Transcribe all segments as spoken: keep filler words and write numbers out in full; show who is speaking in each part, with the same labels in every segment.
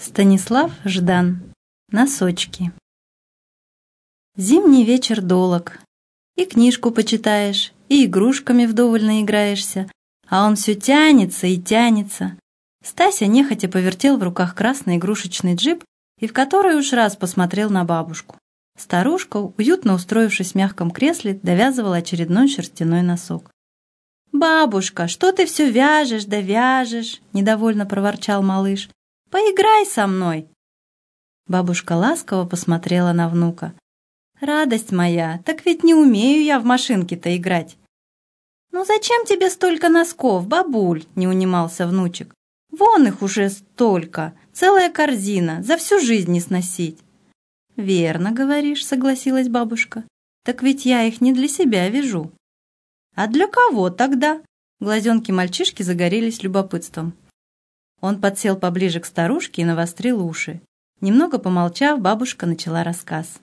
Speaker 1: Станислав Ждан. Носочки. Зимний вечер долог. И книжку почитаешь, и игрушками вдоволь наиграешься, а он все тянется и тянется. Стася нехотя повертел в руках красный игрушечный джип и в который уж раз посмотрел на бабушку. Старушка, уютно устроившись в мягком кресле, довязывала очередной шерстяной носок. «Бабушка, что ты все вяжешь да вяжешь?» – недовольно проворчал малыш. «Поиграй со мной!» Бабушка ласково посмотрела на внука. «Радость моя, так ведь не умею я в машинки-то играть!» «Ну зачем тебе столько носков, бабуль?» – не унимался внучек. «Вон их уже столько, целая корзина, за всю жизнь не сносить!» «Верно говоришь», — согласилась бабушка. «Так ведь я их не для себя вяжу». «А для кого тогда?» Глазенки мальчишки загорелись любопытством. Он подсел поближе к старушке и навострил уши. Немного помолчав, бабушка начала рассказ.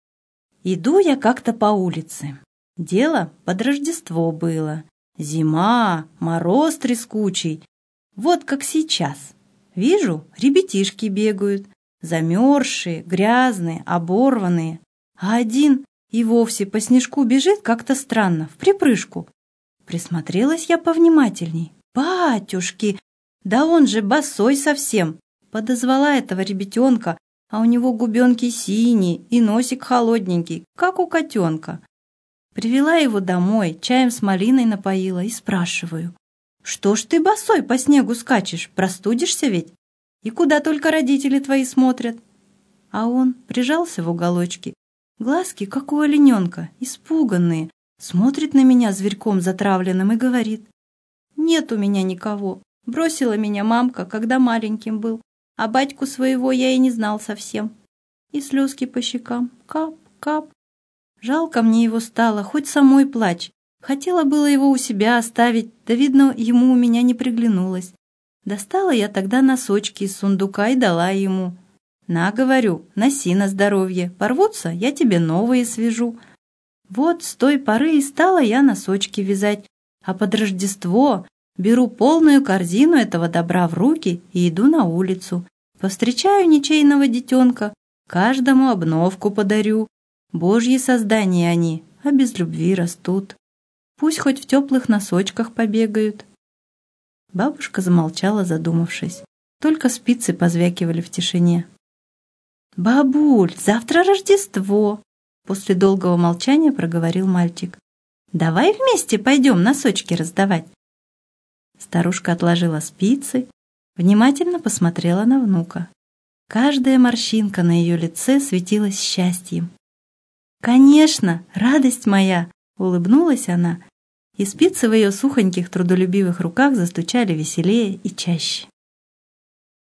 Speaker 1: «Иду я как-то по улице. Дело под Рождество было. Зима, мороз трескучий. Вот как сейчас. Вижу, ребятишки бегают. Замерзшие, грязные, оборванные. А один и вовсе по снежку бежит как-то странно, в припрыжку. Присмотрелась я повнимательней. Батюшки, да он же босой совсем. Подозвала этого ребятенка, а у него губенки синие и носик холодненький, как у котенка. Привела его домой, чаем с малиной напоила и спрашиваю. «Что ж ты босой по снегу скачешь, простудишься ведь? И куда только родители твои смотрят?» А он прижался в уголочке. Глазки, как у олененка, испуганные, смотрит на меня зверьком затравленным и говорит. «Нет у меня никого. Бросила меня мамка, когда маленьким был, а батьку своего я и не знал совсем». И слезки по щекам. Кап, кап. Жалко мне его стало, хоть самой плачь. Хотела было его у себя оставить, да, видно, ему у меня не приглянулось. Достала я тогда носочки из сундука и дала ему. «На, говорю, носи на здоровье, порвутся, я тебе новые свяжу». Вот с той поры и стала я носочки вязать, а под Рождество беру полную корзину этого добра в руки и иду на улицу. Повстречаю ничейного детенка, каждому обновку подарю. Божьи создания они, а без любви растут. Пусть хоть в теплых носочках побегают. Бабушка замолчала, задумавшись. Только спицы позвякивали в тишине. «Бабуль, завтра Рождество!» После долгого молчания проговорил мальчик. «Давай вместе пойдем носочки раздавать!» Старушка отложила спицы, внимательно посмотрела на внука. Каждая морщинка на ее лице светилась счастьем. «Конечно, радость моя!» — улыбнулась она, и спицы в ее сухоньких трудолюбивых руках застучали веселее и чаще.